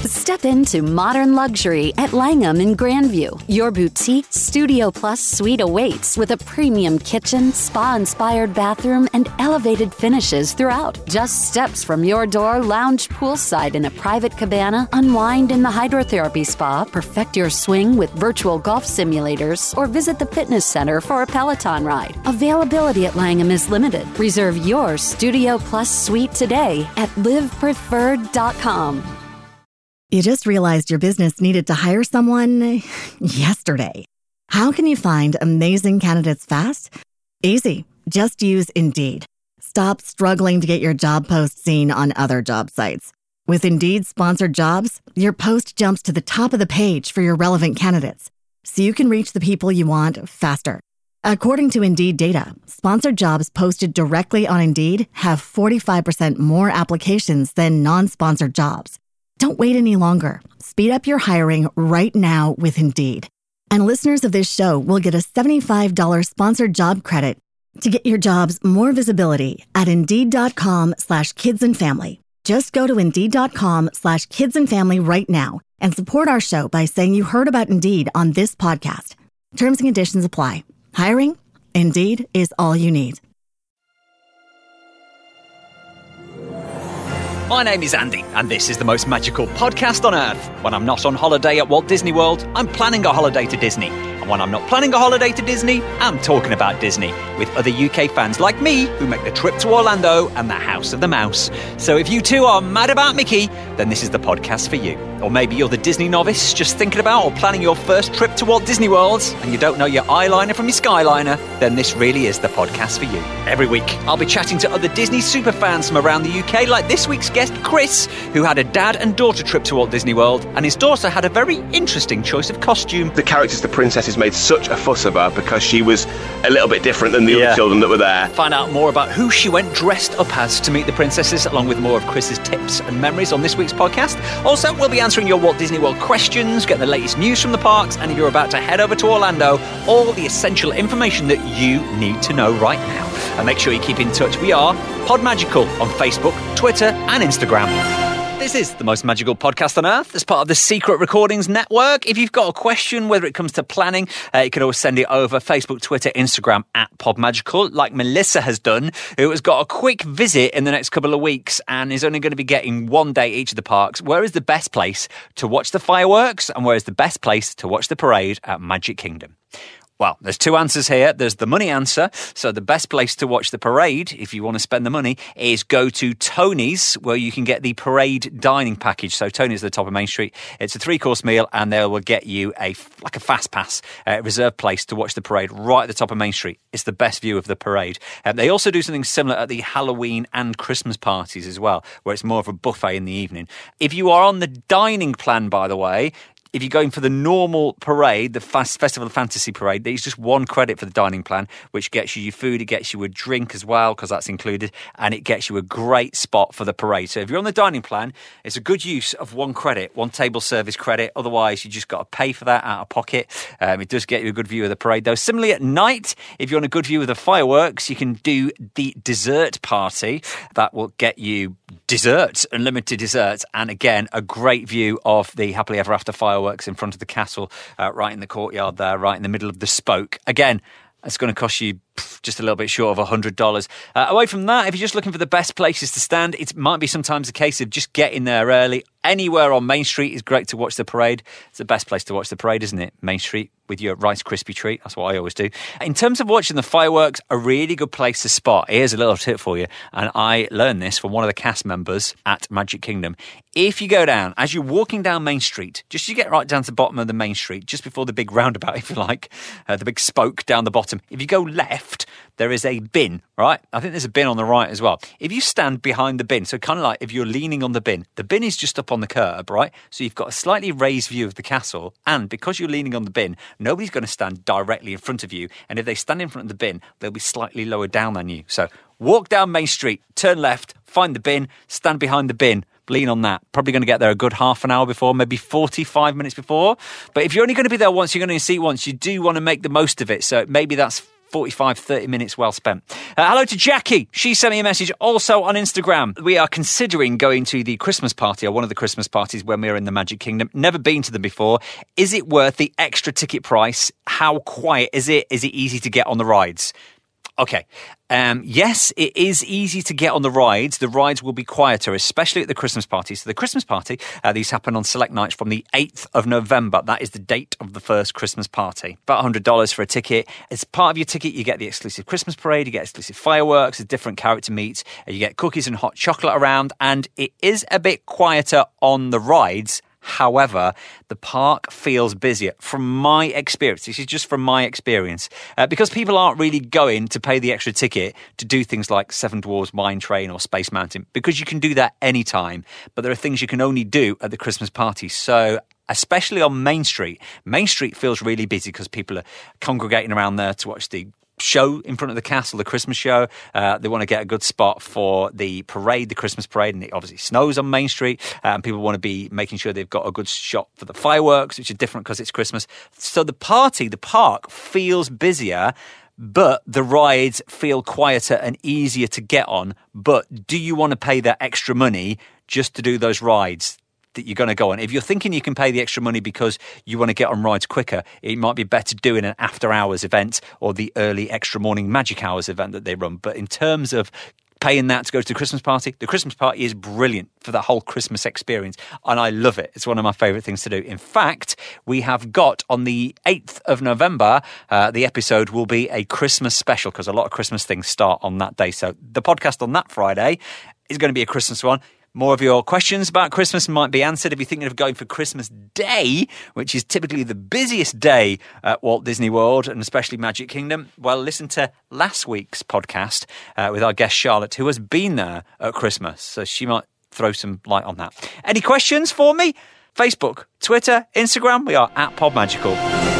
Step into modern luxury at Langham in Grandview. Your boutique Studio Plus suite awaits with a premium kitchen, spa-inspired bathroom, and elevated finishes throughout. Just steps from your door, lounge poolside in a private cabana, unwind in the hydrotherapy spa, perfect your swing with virtual golf simulators, or visit the fitness center for a Peloton ride. Availability at Langham is limited. Reserve your Studio Plus suite today at livepreferred.com. You just realized your business needed to hire someone yesterday. How can you find amazing candidates fast? Easy. Just use Indeed. Stop struggling to get your job post seen on other job sites. With Indeed sponsored jobs, your post jumps to the top of the page for your relevant candidates, so you can reach the people you want faster. According to Indeed data, sponsored jobs posted directly on Indeed have 45% more applications than non-sponsored jobs. Don't wait any longer. Speed up your hiring right now with Indeed. And listeners of this show will get a $75 sponsored job credit to get your jobs more visibility at Indeed.com/kidsandfamily. Just go to Indeed.com/kidsandfamily right now and support our show by saying you heard about Indeed on this podcast. Terms and conditions apply. Hiring? Indeed is all you need. My name is Andy, and this is the most magical podcast on earth. When I'm not on holiday at Walt Disney World, I'm planning a holiday to Disney. And when I'm not planning a holiday to Disney, I'm talking about Disney with other UK fans like me who make the trip to Orlando and the House of the Mouse. So if you too are mad about Mickey, then this is the podcast for you. Or maybe you're the Disney novice just thinking about or planning your first trip to Walt Disney World and you don't know your eyeliner from your skyliner, then this really is the podcast for you. Every week, I'll be chatting to other Disney superfans from around the UK, like this week's guest, Chris, who had a dad and daughter trip to Walt Disney World, and his daughter had a very interesting choice of costume. The characters, the princesses, made such a fuss of her because she was a little bit different than the other children that were there. Find out more about who she went dressed up as to meet the princesses, along with more of Chris's tips and memories on this week's podcast. Also, we'll be answering your Walt Disney World questions, getting the latest news from the parks, and if you're about to head over to Orlando, all the essential information that you need to know right now. And make sure you keep in touch. We are Podmagical on Facebook, Twitter, and Instagram. This is the most magical podcast on earth as part of the Secret Recordings Network. If you've got a question, whether it comes to planning, you can always send it over Facebook, Twitter, Instagram at Podmagical, like Melissa has done, who has got a quick visit in the next couple of weeks and is only going to be getting one day each of the parks. Where is the best place to watch the fireworks and where is the best place to watch the parade at Magic Kingdom? Well, there's two answers here. There's the money answer. So the best place to watch the parade, if you want to spend the money, is go to Tony's, where you can get the parade dining package. So Tony's at the top of Main Street. It's a 3-course meal, and they will get you a fast pass, reserved place to watch the parade right at the top of Main Street. It's the best view of the parade. They also do something similar at the Halloween and Christmas parties as well, where it's more of a buffet in the evening. If you are on the dining plan, by the way, if you're going for the normal parade, the Festival of Fantasy parade, there's just one credit for the dining plan, which gets you your food, it gets you a drink as well, because that's included, and it gets you a great spot for the parade. So if you're on the dining plan, it's a good use of one credit, one table service credit. Otherwise, you just got to pay for that out of pocket. It does get you a good view of the parade, though. Similarly, at night, if you're on a good view of the fireworks, you can do the dessert party. That will get you desserts, unlimited desserts, and again, a great view of the Happily Ever After fireworks in front of the castle, right in the courtyard there, right in the middle of the spoke. Again, it's going to cost you just a little bit short of $100. Away from that, if you're just looking for the best places to stand, it might be sometimes a case of just getting there early. Anywhere on Main Street is great to watch the parade. It's the best place to watch the parade, isn't it? Main Street with your Rice Krispie treat. That's what I always do. In terms of watching the fireworks, a really good place to spot. Here's a little tip for you. And I learned this from one of the cast members at Magic Kingdom. If you go down, as you're walking down Main Street, just you get right down to the bottom of the Main Street, just before the big roundabout, if you like, the big spoke down the bottom. If you go left, there is a bin, right? I think there's a bin on the right as well. If you stand behind the bin, so kind of like if you're leaning on the bin is just up on the curb, right? So you've got a slightly raised view of the castle, and because you're leaning on the bin, nobody's going to stand directly in front of you, and if they stand in front of the bin, they'll be slightly lower down than you. So walk down Main Street, turn left, find the bin, stand behind the bin, lean on that. Probably going to get there a good half an hour before, maybe 45 minutes before. But if you're only going to be there once, you're going to see it once, you do want to make the most of it. So maybe that's 45, 30 minutes well spent. Hello to Jackie. She sent me a message also on Instagram. We are considering going to the Christmas party, or one of the Christmas parties when we are in the Magic Kingdom. Never been to them before. Is it worth the extra ticket price? How quiet is it? Is it easy to get on the rides? Okay. Yes, it is easy to get on the rides. The rides will be quieter, especially at the Christmas party. So the Christmas party, these happen on select nights from the 8th of November. That is the date of the first Christmas party. About $100 for a ticket. As part of your ticket, you get the exclusive Christmas parade, you get exclusive fireworks, a different character meets, you get cookies and hot chocolate around, and it is a bit quieter on the rides. However, the park feels busier from my experience. This is just from my experience. Because people aren't really going to pay the extra ticket to do things like Seven Dwarfs Mine Train or Space Mountain, because you can do that anytime. But there are things you can only do at the Christmas party. So especially on Main Street feels really busy because people are congregating around there to watch the show in front of the castle, the Christmas show. They want to get a good spot for the parade, the Christmas parade, and it obviously snows on Main Street, and people want to be making sure they've got a good shot for the fireworks, which are different because it's Christmas. So the park feels busier, but the rides feel quieter and easier to get on. But do you want to pay that extra money just to do those rides that you're going to go on? If you're thinking you can pay the extra money because you want to get on rides quicker, it might be better doing an after hours event or the early extra morning magic hours event that they run. But in terms of paying that to go to the Christmas party is brilliant for the whole Christmas experience, and I love it. It's one of my favourite things to do. In fact, we have got on the 8th of November, the episode will be a Christmas special because a lot of Christmas things start on that day. So the podcast on that Friday is going to be a Christmas one. More of your questions about Christmas might be answered if you're thinking of going for Christmas Day, which is typically the busiest day at Walt Disney World and especially Magic Kingdom. Well, listen to last week's podcast with our guest Charlotte, who has been there at Christmas, so she might throw some light on that. Any questions for me? Facebook, Twitter, Instagram, we are at PodMagical.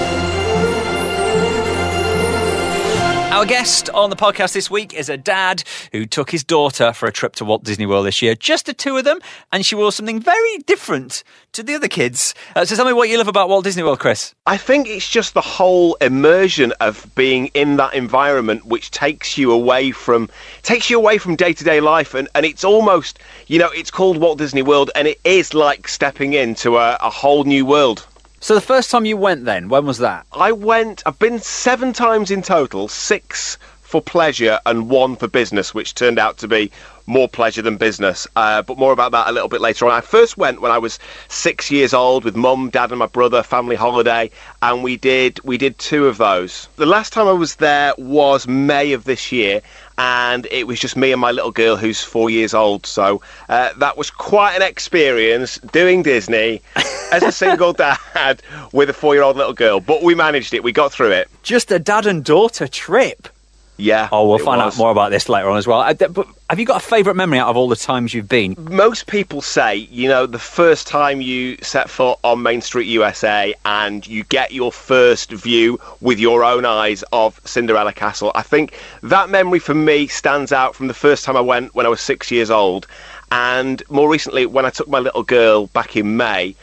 Our guest on the podcast this week is a dad who took his daughter for a trip to Walt Disney World this year. Just the two of them, and she wore something very different to the other kids. So tell me what you love about Walt Disney World, Chris. I think it's just the whole immersion of being in that environment, which takes you away from day-to-day life, and it's almost, it's called Walt Disney World, and it is like stepping into a whole new world. So the first time you went then, when was that? I've been 7 times in total, 6 for pleasure and 1 for business, which turned out to be more pleasure than business, but more about that a little bit later on. I first went when I was 6 years old with Mum, Dad and my brother, family holiday, and we did 2 of those. The last time I was there was May of this year, and it was just me and my little girl who's 4 years old, so that was quite an experience doing Disney as a single dad with a 4-year-old little girl, but we managed it, we got through it. Just a dad and daughter trip? Yeah. Oh, we'll find out more about this later on as well. But have you got a favourite memory out of all the times you've been? Most people say, the first time you set foot on Main Street USA and you get your first view with your own eyes of Cinderella Castle. I think that memory for me stands out from the first time I went when I was 6 years old. And more recently, when I took my little girl back in May,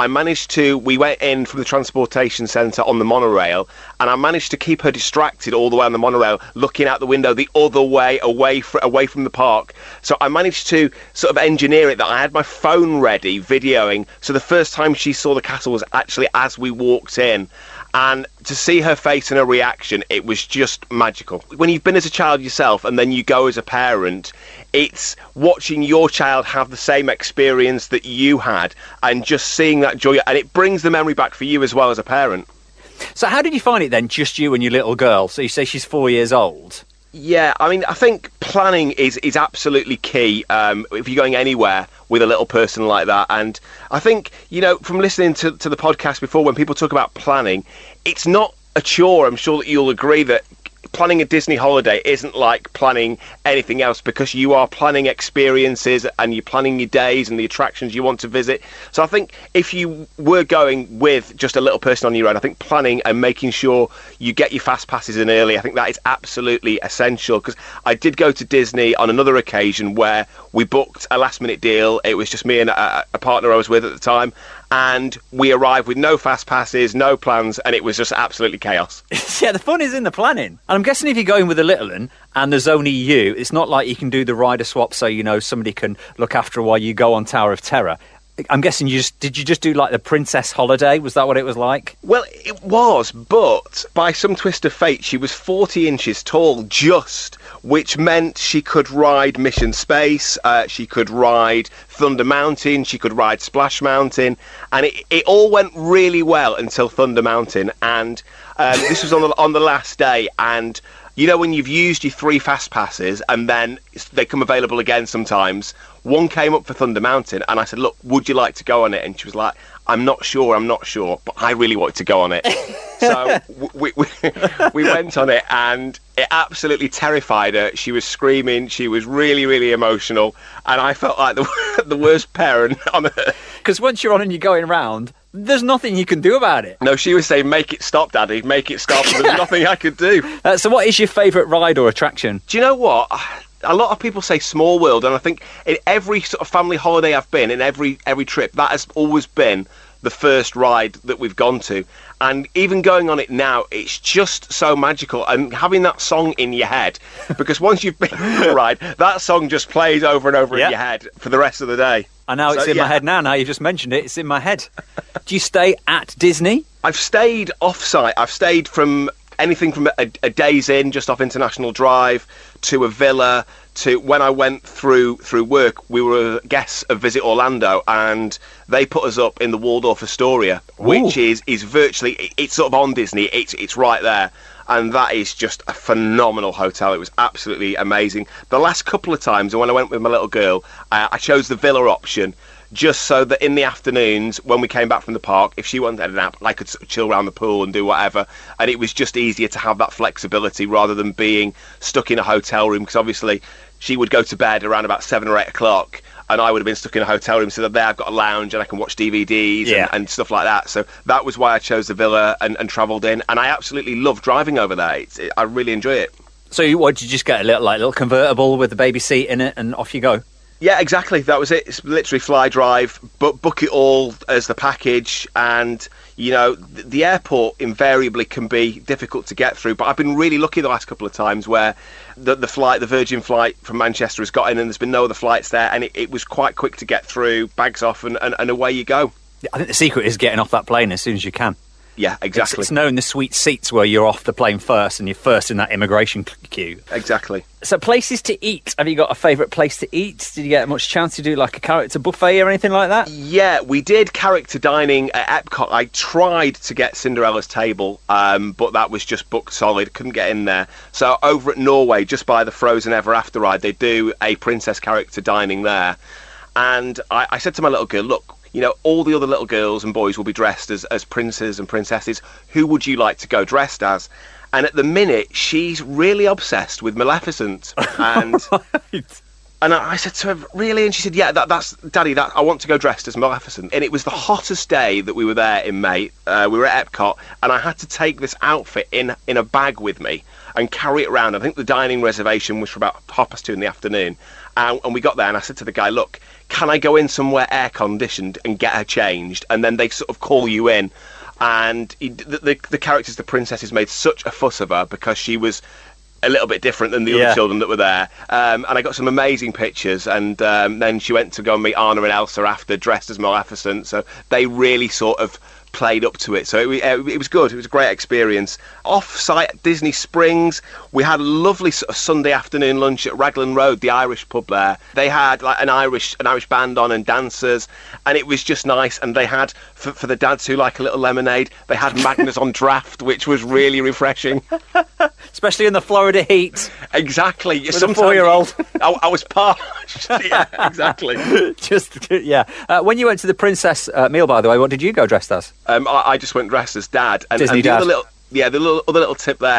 we went in from the transportation centre on the monorail, and I managed to keep her distracted all the way on the monorail, looking out the window the other way, away from the park. So I managed to sort of engineer it that I had my phone ready, videoing, so the first time she saw the castle was actually as we walked in. And to see her face and her reaction, it was just magical. When you've been as a child yourself and then you go as a parent, it's watching your child have the same experience that you had and just seeing that joy. And it brings the memory back for you as well as a parent. So how did you find it then, just you and your little girl? So you say she's 4 years old. Yeah, I mean, I think planning is absolutely key if you're going anywhere with a little person like that. And I think, from listening to the podcast before, when people talk about planning, it's not a chore. I'm sure that you'll agree that planning a Disney holiday isn't like planning anything else, because you are planning experiences and you're planning your days and the attractions you want to visit. So I think if you were going with just a little person on your own, I think planning and making sure you get your fast passes in early, I think that is absolutely essential. Because I did go to Disney on another occasion where we booked a last minute deal. It was just me and a partner I was with at the time, and we arrived with no fast passes, no plans, and it was just absolutely chaos. Yeah, the fun is in the planning. And I'm guessing if you're going with a little one and there's only you, it's not like you can do the rider swap so, somebody can look after her while you go on Tower of Terror. I'm guessing did you just do like the princess holiday? Was that what it was like? Well, it was, but by some twist of fate, she was 40 inches tall, which meant she could ride Mission Space, she could ride Thunder Mountain, she could ride Splash Mountain, and it all went really well until Thunder Mountain, and this was on the last day, and when you've used your 3 fast passes and then they come available again sometimes, one came up for Thunder Mountain and I said, look, would you like to go on it? And she was like, I'm not sure, but I really wanted to go on it. So we went on it and it absolutely terrified her. She was screaming, she was really, really emotional, and I felt like the worst parent on earth. Because once you're on and you're going round, there's nothing you can do about it. No, she was saying, make it stop, Daddy, make it stop. There's nothing I could do. So what is your favourite ride or attraction? Do you know what? A lot of people say Small World, and I think in every sort of family holiday I've been, in every trip, that has always been the first ride that we've gone to. And even going on it now, it's just so magical. And having that song in your head, because once you've been on the ride, that song just plays over and over in your head for the rest of the day. I know it's in my head now you just mentioned it, it's in my head. Do you stay at Disney? I've stayed off-site. I've stayed from anything from a day's inn just off International Drive to a villa to when I went through work, we were guests of Visit Orlando, and they put us up in the Waldorf Astoria, which is virtually, it's sort of on Disney, it's right there. And that is just a phenomenal hotel. It was absolutely amazing. The last couple of times, and when I went with my little girl, I chose the villa option, just so that in the afternoons, when we came back from the park, if she wanted a nap, I could sort of chill around the pool and do whatever. And it was just easier to have that flexibility rather than being stuck in a hotel room, because obviously she would go to bed around about 7 or 8 o'clock, and I would have been stuck in a hotel room, so that there I've got a lounge and I can watch DVDs and stuff like that. So that was why I chose the villa and travelled in, and I absolutely love driving over there. I really enjoy it. So what, did you just get a little convertible with a baby seat in it and off you go? Yeah, exactly. That was it. It's literally fly drive, but book it all as the package. And, the airport invariably can be difficult to get through. But I've been really lucky the last couple of times where the Virgin flight from Manchester has got in and there's been no other flights there. And it was quite quick to get through, bags off and away you go. I think the secret is getting off that plane as soon as you can. Yeah, exactly. It's knowing the sweet seats where you're off the plane first and you're first in that immigration queue. Exactly. So places to eat. Have you got a favourite place to eat? Did you get much chance to do like a character buffet or anything like that? Yeah, we did character dining at Epcot. I tried to get Cinderella's table, but that was just booked solid. Couldn't get in there. So over at Norway, just by the Frozen Ever After ride, they do a princess character dining there. And I said to my little girl, look, all the other little girls and boys will be dressed as princes and princesses. Who would you like to go dressed as? And at the minute, she's really obsessed with Maleficent. And right. And I said to her, really? And she said, yeah, that's Daddy, I want to go dressed as Maleficent. And it was the hottest day that we were there in May. We were at Epcot, and I had to take this outfit in a bag with me and carry it around. I think the dining reservation was for about 2:30 in the afternoon. And we got there, and I said to the guy, look, can I go in somewhere air-conditioned and get her changed? And then they sort of call you in. And the characters, the princesses, made such a fuss of her because she was a little bit different than the other children that were there. And I got some amazing pictures. And then she went to go and meet Anna and Elsa after, dressed as Maleficent. So they really sort of played up to it. So it was good. It was a great experience. Off-site at Disney Springs, we had a lovely sort of Sunday afternoon lunch at Raglan Road, the Irish pub there. They had like an Irish band on and dancers, and it was just nice. And they had, for the dads who like a little lemonade, they had Magners on draft, which was really refreshing. Especially in the Florida heat. Exactly. With a 4-year-old. I was parched. Yeah, exactly. When you went to the princess meal, by the way, what did you go dressed as? I just went dressed as Dad. And Disney Dad. The other little tip there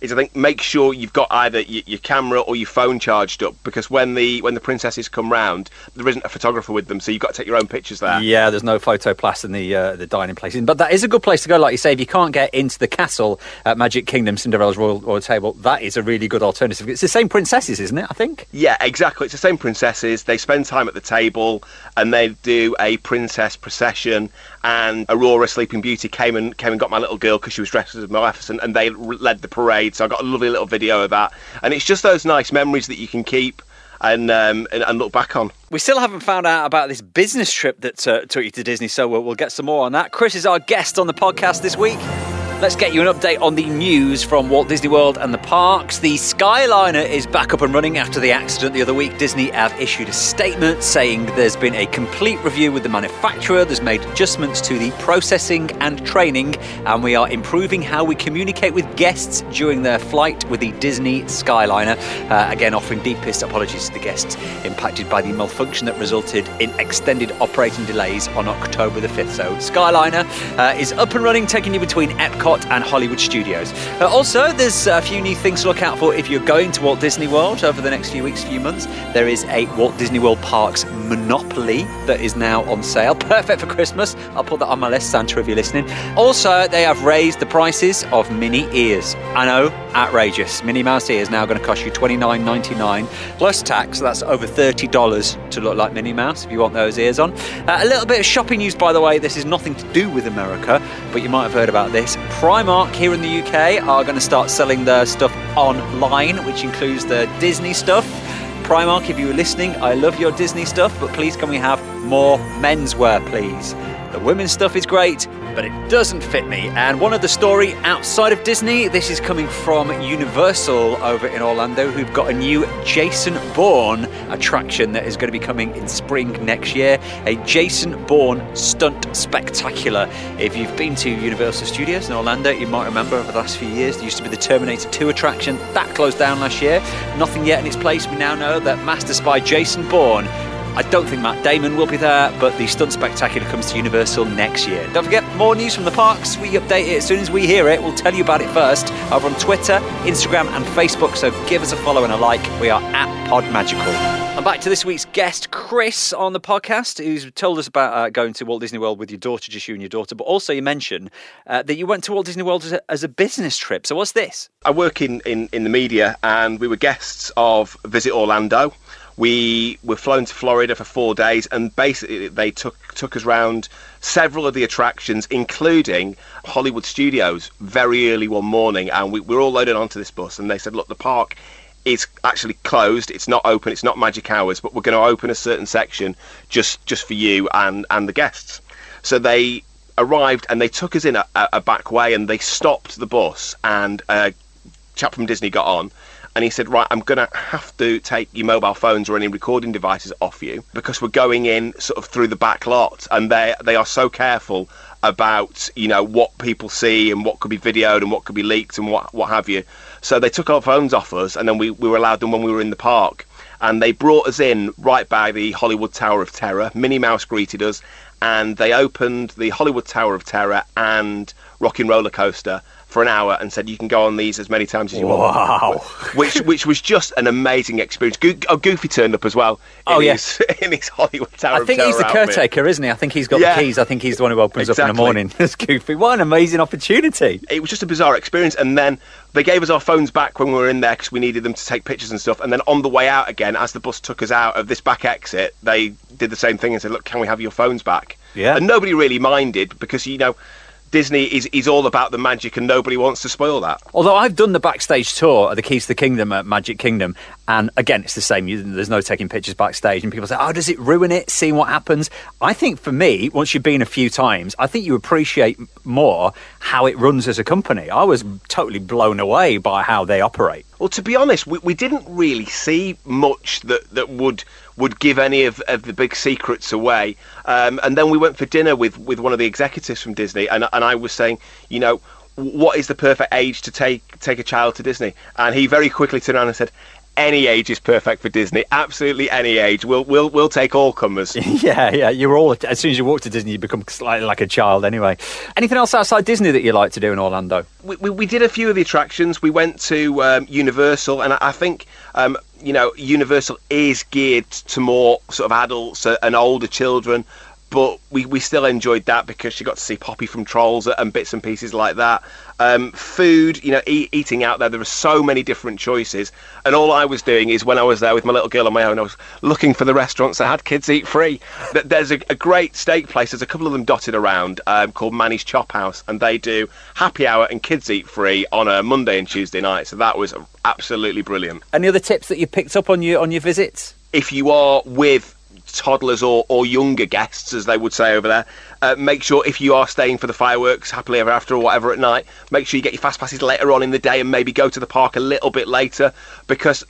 is I think make sure you've got either your camera or your phone charged up, because when the princesses come round, there isn't a photographer with them, so you've got to take your own pictures there. Yeah, there's no photoplast in the dining places, but that is a good place to go. Like you say, if you can't get into the castle at Magic Kingdom, Cinderella's Royal Table, that is a really good alternative. It's the same princesses, isn't it? I think. Yeah, exactly. It's the same princesses. They spend time at the table, and they do a princess procession. And Aurora, Sleeping Beauty, came and got my little girl because she was dressed as Maleficent, and they led the parade. So I got a lovely little video of that, and it's just those nice memories that you can keep and look back on. We still haven't found out about this business trip that took you to Disney, so we'll get some more on that. Chris is our guest on the podcast this week. Let's get you an update on the news from Walt Disney World and the parks. The Skyliner is back up and running after the accident the other week. Disney have issued a statement saying there's been a complete review with the manufacturer. There's made adjustments to the processing and training, and we are improving how we communicate with guests during their flight with the Disney Skyliner. Again, offering deepest apologies to the guests impacted by the malfunction that resulted in extended operating delays on October the 5th. So Skyliner is up and running, taking you between Epcot and Hollywood Studios. Also, there's a few new things to look out for if you're going to Walt Disney World over the next few weeks, few months. There is a Walt Disney World Parks Monopoly that is now on sale. Perfect for Christmas. I'll put that on my list, Santa, if you're listening. Also, they have raised the prices of Minnie ears. I know, outrageous. Minnie Mouse ears now going to cost you $29.99 plus tax. So that's over $30 to look like Minnie Mouse if you want those ears on. A little bit of shopping news, by the way. This is nothing to do with America, but you might have heard about this. Primark here in the UK are going to start selling their stuff online, which includes the Disney stuff. Primark, if you were listening, I love your Disney stuff, but please can we have more menswear, please? The women's stuff is great, but it doesn't fit me. And one other story outside of Disney, this is coming from Universal over in Orlando, who've got a new Jason Bourne attraction that is going to be coming in spring next year. A Jason Bourne stunt spectacular. If you've been to Universal Studios in Orlando, you might remember over the last few years, there used to be the Terminator 2 attraction. That closed down last year. Nothing yet in its place. We now know that Master Spy Jason Bourne, I don't think Matt Damon will be there, but the Stunt Spectacular comes to Universal next year. Don't forget, more news from the parks. We update it as soon as we hear it. We'll tell you about it first over on Twitter, Instagram and Facebook, so give us a follow and a like. We are at PodMagical. And back to this week's guest, Chris, on the podcast, who's told us about going to Walt Disney World with your daughter, just you and your daughter, but also you mentioned that you went to Walt Disney World as a business trip. So what's this? I work in the media, and we were guests of Visit Orlando. We were flown to Florida for 4 days, and basically they took us round several of the attractions, including Hollywood Studios, very early one morning. And we were all loaded onto this bus, and they said, look, the park is actually closed. It's not open. It's not magic hours, but we're going to open a certain section just for you and the guests. So they arrived, and they took us in a back way, and they stopped the bus, and a chap from Disney got on. And he said, right, I'm going to have to take your mobile phones or any recording devices off you, because we're going in sort of through the back lot, and they are so careful about, you know, what people see and what could be videoed and what could be leaked and what have you. So they took our phones off us, and then we were allowed them when we were in the park. And they brought us in right by the Hollywood Tower of Terror. Minnie Mouse greeted us, and they opened the Hollywood Tower of Terror and Rockin' Roller Coaster for an hour and said you can go on these as many times as you want. Wow. Which was just an amazing experience. Goofy turned up as well in his Hollywood Tower of Terror. I think he's the caretaker, isn't he? I think he's got the keys. I think he's the one who opens up in the morning. That's Goofy. What an amazing opportunity. It was just a bizarre experience. And then they gave us our phones back when we were in there because we needed them to take pictures and stuff. And then on the way out again, as the bus took us out of this back exit, they did the same thing and said, look, can we have your phones back? Yeah. And nobody really minded because, you know, Disney is all about the magic, and nobody wants to spoil that. Although I've done the backstage tour of the Keys to the Kingdom at Magic Kingdom, and again, it's the same. There's no taking pictures backstage, and people say, oh, does it ruin it, seeing what happens? I think for me, once you've been a few times, I think you appreciate more how it runs as a company. I was totally blown away by how they operate. Well, to be honest, we didn't really see much that would give any of the big secrets away. And then we went for dinner with one of the executives from Disney, and I was saying, you know, what is the perfect age to take a child to Disney? And he very quickly turned around and said, any age is perfect for Disney. Absolutely any age. We'll take all comers. Yeah. You're all, as soon as you walk to Disney, you become slightly like a child anyway. Anything else outside Disney that you like to do in Orlando? We did a few of the attractions. We went to Universal, and I think Universal is geared to more sort of adults and older children. But we still enjoyed that because you got to see Poppy from Trolls and bits and pieces like that. Food, eating out there are so many different choices. And all I was doing is when I was there with my little girl on my own, I was looking for the restaurants that had kids eat free. There's a great steak place. There's a couple of them dotted around called Manny's Chop House. And they do happy hour and kids eat free on a Monday and Tuesday night. So that was absolutely brilliant. Any other tips that you picked up on your visits? If you are with toddlers or younger guests, as they would say over there, make sure if you are staying for the fireworks happily ever after or whatever at night, make sure you get your fast passes later on in the day and maybe go to the park a little bit later, because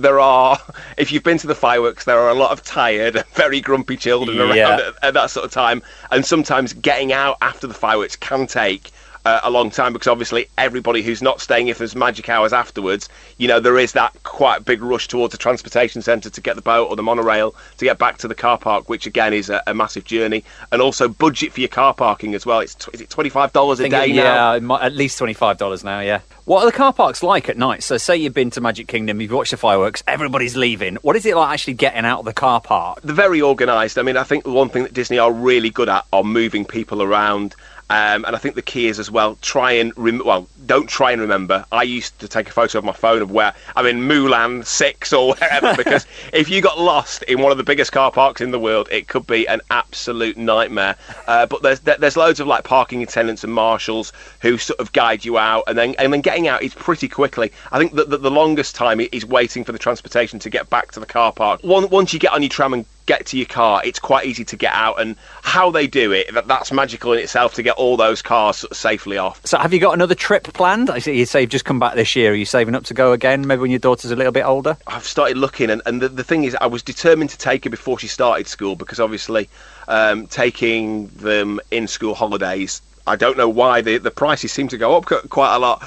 if you've been to the fireworks, there are a lot of tired and very grumpy children around at that sort of time, and sometimes getting out after the fireworks can take a long time, because obviously everybody who's not staying, if there's magic hours afterwards, there is that quite big rush towards the transportation centre to get the boat or the monorail to get back to the car park, which again is a massive journey. And also budget for your car parking as well. Is it $25 a day now? Yeah, at least $25 now, yeah. What are the car parks like at night? So say you've been to Magic Kingdom, you've watched the fireworks, everybody's leaving. What is it like actually getting out of the car park? They're very organised. I mean, I think the one thing that Disney are really good at are moving people around. And I think the key is as well, don't try and remember. I used to take a photo of my phone of where I'm in Mulan 6 or wherever, because if you got lost in one of the biggest car parks in the world, it could be an absolute nightmare. But there's loads of like parking attendants and marshals who sort of guide you out, and then getting out is pretty quickly. I think that the longest time is waiting for the transportation to get back to the car park. Once you get on your tram and get to your car, it's quite easy to get out, and how they do it, that's magical in itself to get all those cars sort of safely off. So have you got another trip planned? I see you say you've just come back this year. Are you saving up to go again, maybe when your daughter's a little bit older? I've started looking, and the thing is, I was determined to take her before she started school, because obviously taking them in school holidays, I don't know why the prices seem to go up quite a lot.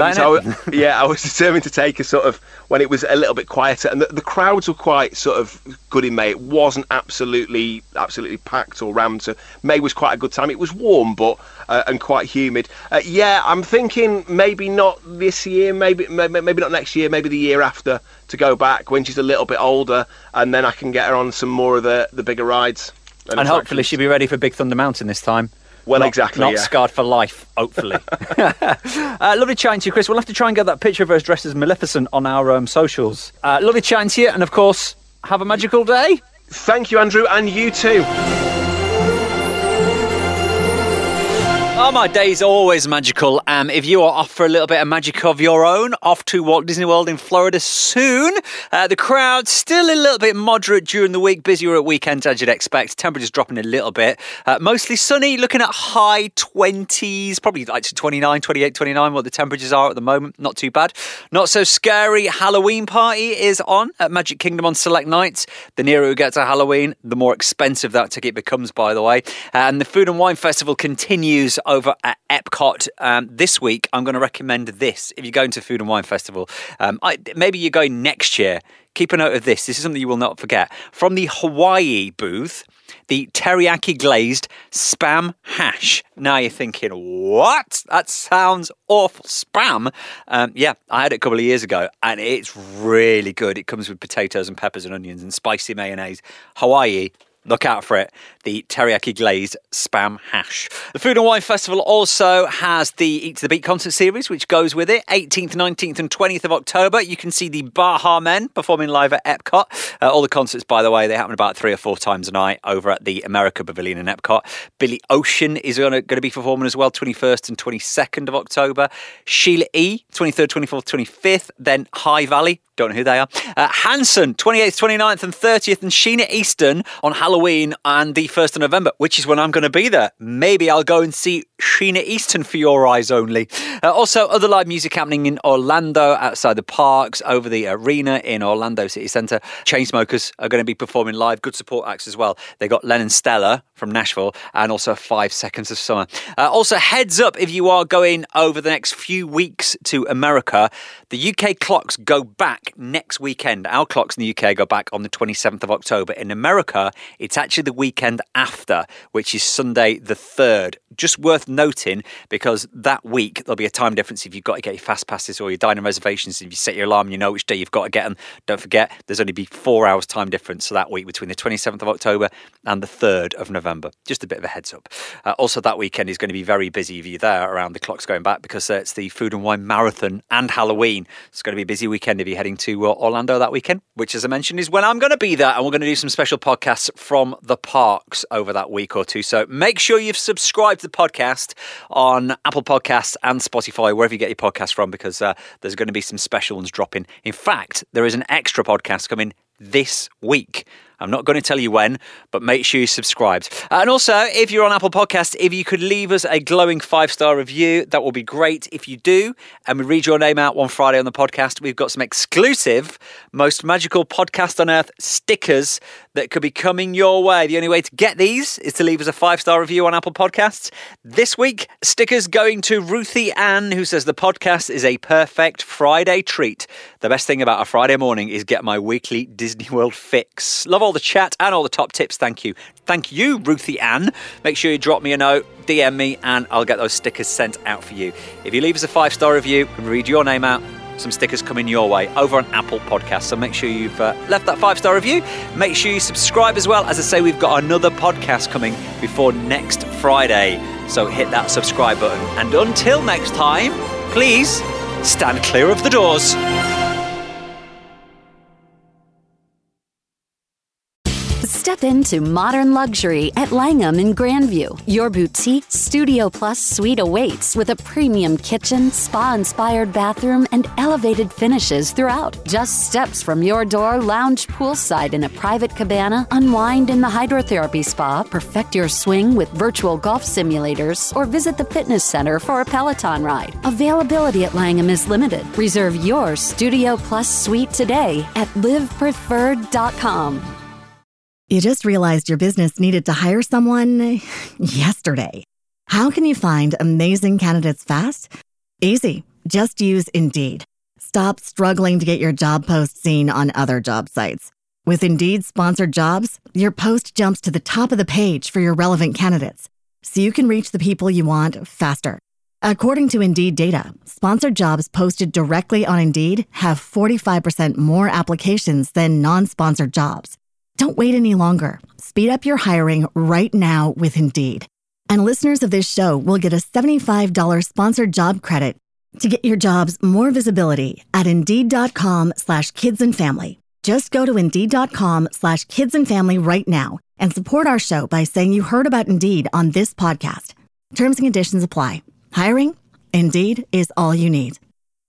I was determined to take her sort of when it was a little bit quieter, and the crowds were quite sort of good in May. It wasn't absolutely packed or rammed. So May was quite a good time. It was warm, but and quite humid. I'm thinking maybe not this year, maybe not next year, maybe the year after, to go back when she's a little bit older, and then I can get her on some more of the bigger rides. And hopefully she'll be ready for Big Thunder Mountain this time. Well, exactly. Not scarred for life, hopefully. Lovely chatting to you, Chris. We'll have to try and get that picture of us dressed as Maleficent on our socials. Lovely chatting to you, and of course, have a magical day. Thank you, Andrew, and you too. Oh, my day's always magical. If you are off for a little bit of magic of your own, off to Walt Disney World in Florida soon. The crowd still a little bit moderate during the week, busier at weekends as you'd expect. Temperatures dropping a little bit. Mostly sunny, looking at high 20s, probably like 29, 28, 29, what the temperatures are at the moment. Not too bad. Not so scary Halloween party is on at Magic Kingdom on select nights. The nearer we get to Halloween, the more expensive that ticket becomes, by the way. And the Food and Wine Festival continues over at Epcot. This week, I'm going to recommend this. If you're going to Food and Wine Festival, maybe you're going next year, keep a note of this. This is something you will not forget. From the Hawaii booth, the teriyaki glazed Spam hash. Now you're thinking, what? That sounds awful. Spam? I had it a couple of years ago, and it's really good. It comes with potatoes and peppers and onions and spicy mayonnaise. Hawaii, look out for it. The teriyaki glazed Spam hash. The Food and Wine Festival also has the Eat to the Beat concert series, which goes with it. 18th, 19th and 20th of October. You can see the Baha Men performing live at Epcot. All the concerts, by the way, they happen about 3 or 4 times a night over at the America Pavilion in Epcot. Billy Ocean is going to be performing as well, 21st and 22nd of October. Sheila E., 23rd, 24th, 25th. Then High Valley. Don't know who they are. Hanson, 28th, 29th and 30th. And Sheena Easton on Halloween and the 1st of November, which is when I'm going to be there. Maybe I'll go and see Sheena Easton for your eyes only. Also, other live music happening in Orlando, outside the parks, over the arena in Orlando City Centre. Chainsmokers are going to be performing live. Good support acts as well. They got Lennon Stella from Nashville, and also 5 Seconds of Summer. Also, heads up, if you are going over the next few weeks to America, the UK clocks go back next weekend. Our clocks in the UK go back on the 27th of October. In America, it's actually the weekend after, which is Sunday the 3rd. Just worth noting, because that week there'll be a time difference if you've got to get your fast passes or your dining reservations. If you set your alarm, you know which day you've got to get them. Don't forget, there's only be 4 hours time difference so that week between the 27th of October and the 3rd of November. Just a bit of a heads up. Also, that weekend is going to be very busy if you're there around the clocks going back, because it's the Food and Wine Marathon and Halloween. It's going to be a busy weekend if you're heading to Orlando that weekend, which, as I mentioned, is when I'm going to be there. And we're going to do some special podcasts from the parks over that week or two. So make sure you've subscribed to the podcast on Apple Podcasts and Spotify, wherever you get your podcasts from, because there's going to be some special ones dropping. In fact, there is an extra podcast coming this week. I'm not going to tell you when, but make sure you're subscribed. And also, if you're on Apple Podcasts, if you could leave us a glowing 5-star review, that will be great. If you do, and we read your name out one Friday on the podcast, we've got some exclusive Most Magical Podcast on Earth stickers that could be coming your way. The only way to get these is to leave us a 5-star review on Apple Podcasts. This week, stickers going to Ruthie Ann, who says the podcast is a perfect Friday treat. The best thing about a Friday morning is get my weekly Disney World fix. Love all the chat and all the top tips. Thank you. Thank you, Ruthie Ann. Make sure you drop me a note, DM me, and I'll get those stickers sent out for you. If you leave us a 5-star review and read your name out, some stickers coming your way over on Apple Podcasts. So make sure you've left that 5-star review. Make sure you subscribe as well. As I say, we've got another podcast coming before next Friday. So hit that subscribe button. And until next time, please stand clear of the doors. Step into modern luxury at Langham in Grandview. Your boutique Studio Plus suite awaits with a premium kitchen, spa-inspired bathroom, and elevated finishes throughout. Just steps from your door, lounge poolside in a private cabana, unwind in the hydrotherapy spa, perfect your swing with virtual golf simulators, or visit the fitness center for a Peloton ride. Availability at Langham is limited. Reserve your Studio Plus suite today at livepreferred.com. You just realized your business needed to hire someone yesterday. How can you find amazing candidates fast? Easy. Just use Indeed. Stop struggling to get your job post seen on other job sites. With Indeed sponsored jobs, your post jumps to the top of the page for your relevant candidates, so you can reach the people you want faster. According to Indeed data, sponsored jobs posted directly on Indeed have 45% more applications than non-sponsored jobs. Don't wait any longer. Speed up your hiring right now with Indeed. And listeners of this show will get a $75 sponsored job credit to get your jobs more visibility at Indeed.com/kidsandfamily. Just go to Indeed.com/kidsandfamily right now and support our show by saying you heard about Indeed on this podcast. Terms and conditions apply. Hiring? Indeed is all you need.